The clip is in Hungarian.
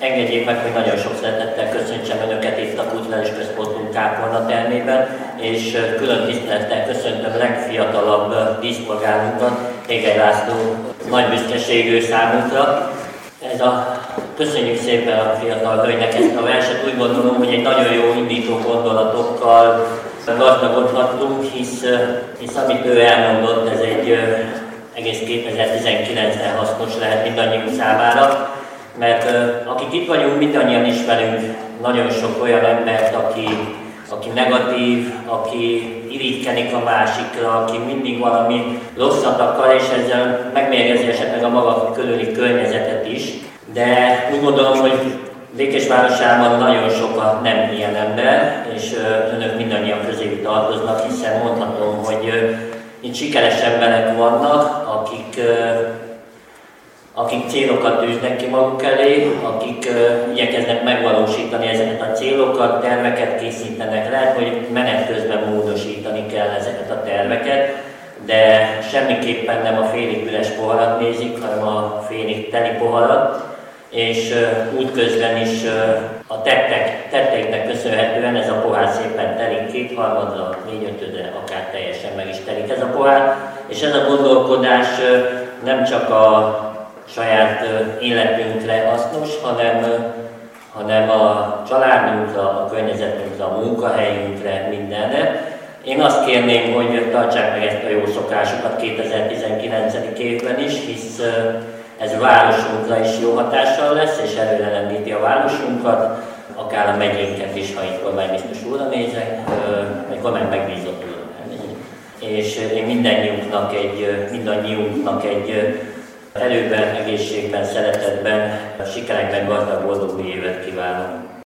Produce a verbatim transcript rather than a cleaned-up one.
Engedjék meg, hogy nagyon sok szeretettel köszöntsem Önöket itt a Kulturális Központunk Kápolna termében, és külön tisztelettel köszöntöm legfiatalabb díszpolgárunkat, Hégely László, nagy büszkeség ő számunkra. Ez a, köszönjük szépen a fiatal hölgynek ezt a verset, úgy gondolom, hogy egy nagyon jó indító gondolatokkal gazdagodhattunk, hisz, hisz amit ő elmondott, ez egy egész kétezer-tizenkilencben hasznos lehet mindannyiunk számára, mert akik itt vagyunk, mindannyian ismerünk nagyon sok olyan embert, aki, aki negatív, aki irigykedik a másikra, aki mindig valami rosszat akar, és ezzel megmérgezi esetleg a maga körüli környezetet is. De úgy gondolom, hogy Békésvárosában nagyon sok a nem ilyen ember, és önök mindannyian közéjük tartoznak, hiszen mondhatom, hogy itt sikeres emberek vannak, akik, akik célokat tűznek ki maguk elé, akik igyekeznek megvalósítani ezeket a célokat, terveket készítenek. Lehet, hogy menet közben módosítani kell ezeket a terveket, de semmiképpen nem a félig üres poharat nézik, hanem a félig teli poharat, és útközben is a tettek, tetteiknek köszönhetően ez a pohár szépen telik kétharmadra, négyötödre, akár teljesen meg is telik ez a pohár, és ez a gondolkodás nem csak a saját életünkre hasznos, hanem, hanem a családunkra, a környezetünkre, a munkahelyünkre, mindenre. Én azt kérném, hogy tartsák meg ezt a jó szokásukat kétezer-tizenkilencedik évben is, hisz ez a városunkra is jó hatással lesz, és előrelendíti a városunkat, akár a megyénket is, ha itt kormánybiztos úrra nézek, vagy kormány megbízott úrra. És én mindannyiunknak egy, mindannyiunknak egy erőben, egészségben, szeretetben, sikerekben gazdag, boldog új évet kívánok.